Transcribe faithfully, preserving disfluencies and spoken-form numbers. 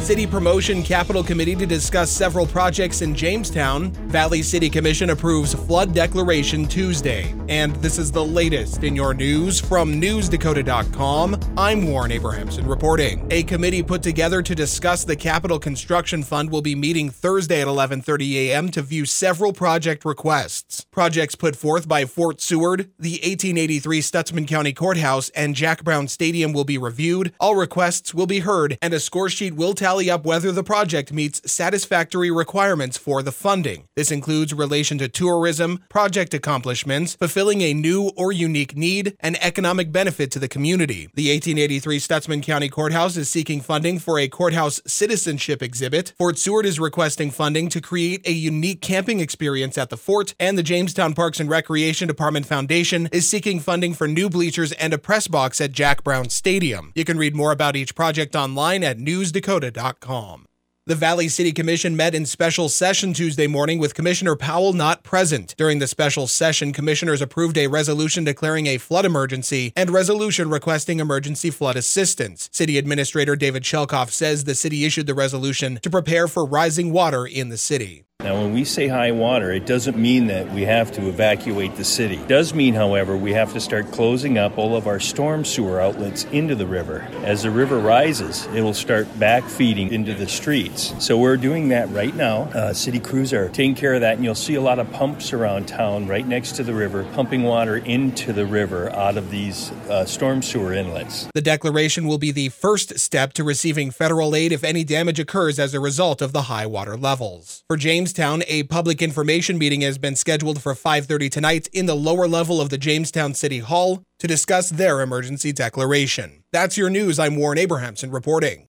City Promotion Capital Committee to discuss several projects in Jamestown. Valley City Commission approves flood declaration Tuesday. And this is the latest in your news from news dakota dot com. I'm Warren Abrahamson reporting. A committee put together to discuss the Capital Construction Fund will be meeting Thursday at eleven thirty a.m. to view several project requests. Projects put forth by Fort Seward, the eighteen eighty-three Stutsman County Courthouse, and Jack Brown Stadium will be reviewed. All requests will be heard, and a score sheet will tally up whether the project meets satisfactory requirements for the funding. This includes relation to tourism, project accomplishments, fulfilling a new or unique need, and economic benefit to the community. The eighteen eighty-three Stutsman County Courthouse is seeking funding for a courthouse citizenship exhibit. Fort Seward is requesting funding to create a unique camping experience at the fort, and the Jamestown Parks and Recreation Department Foundation is seeking funding for new bleachers and a press box at Jack Brown Stadium. You can read more about each project online at news dakota dot com. The Valley City Commission met in special session Tuesday morning with Commissioner Powell not present. During the special session, commissioners approved a resolution declaring a flood emergency and resolution requesting emergency flood assistance. City Administrator David Shelkoff says the city issued the resolution to prepare for rising water in the city. Now, when we say high water, it doesn't mean that we have to evacuate the city. It does mean, however, we have to start closing up all of our storm sewer outlets into the river. As the river rises, it will start backfeeding into the streets. So we're doing that right now. Uh, city crews are taking care of that, and you'll see a lot of pumps around town right next to the river, pumping water into the river out of these uh, storm sewer inlets. The declaration will be the first step to receiving federal aid if any damage occurs as a result of the high water levels. For Jamestown, a public information meeting has been scheduled for five thirty tonight in the lower level of the Jamestown City Hall to discuss their emergency declaration. That's your news. I'm Warren Abrahamson reporting.